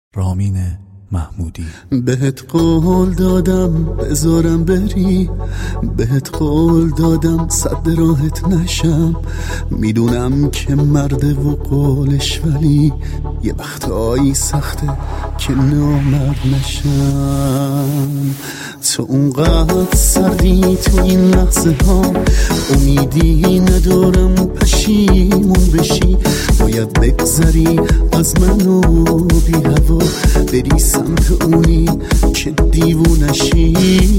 رامین محمودی. بهت قول دادم بذارم بری، بهت قول دادم صد راحت نشم. میدونم که مرده و قولش، ولی یه وقتایی سخته که نامرد نشم. تو اونقدر سردی تو این لحظه ها، امیدی ندارم پشیمون بشی. باید بگذری از من و بی هوا، بری سمت اونی که دیوونشی.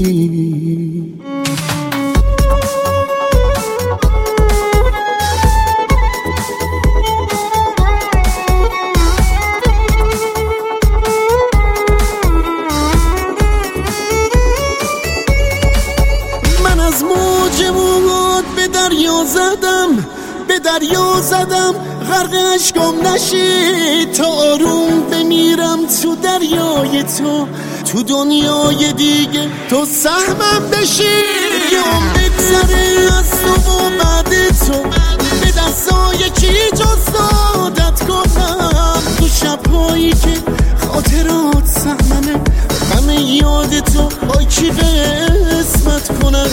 من از موج مواد به دریا زدم، به دریا زدم غرق عشقم نشی. تا آروم بمیرم تو دریای تو دنیای دیگه تو سهمم بشی. یام بگذره از تو و بعد تو، به دستای کی جز عادت کنم. تو شبهایی که خاطرات سهممه، همه یاد تو با کی قسمت کنم.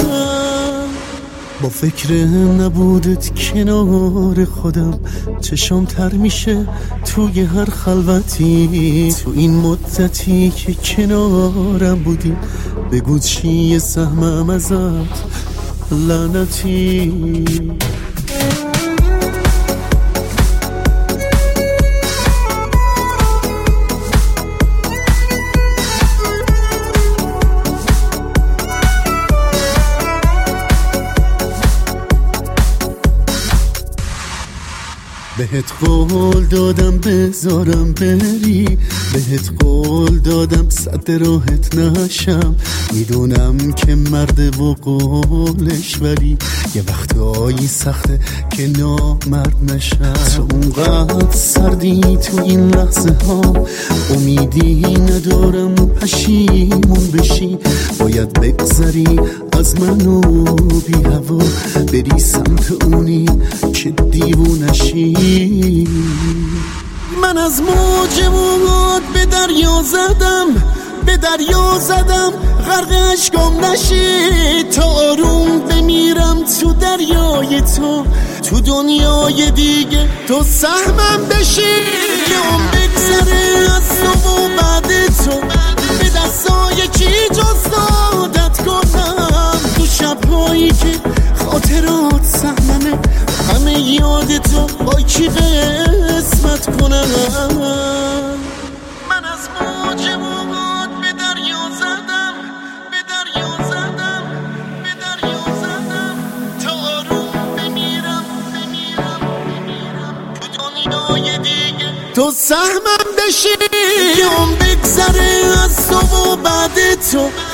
با فکر نبودت کنار خودم چشام تر میشه توی هر خلوتی. تو این مدتی که کنارم بودی، بگو چیه سهمم ازت لعنتی. بهت قول دادم بذارم بری، بهت قول دادم صد راحت نشم. میدونم که مرده و قولش، ولی یه وقتایی سخته که نامرد نشم. تو اونقدر سردی تو این لحظه ها، امیدی ندارم پشیمون بشی. باید بگذری از من و بی هوا، بری سمت اونی که دیوونشی. من از موج مواد به دریا زدم، به دریا زدم غرق عشقم نشی. تا آروم بمیرم تو دریای تو دنیای دیگه تو سهمم بشی. یام بگذره از تو و بعد تو، به دستای کی جز عادت کنم. تو شبهایی که خاطرات سهممه، همه یاد تو با کی قسمت کنم. من از موج مواد به دریا زدم، به دریا زدم، به دریا زدم. تا آروم بمیرم تو دنیای دیگه تو سهمم بشی. یام بگذره از تو و بعد تو،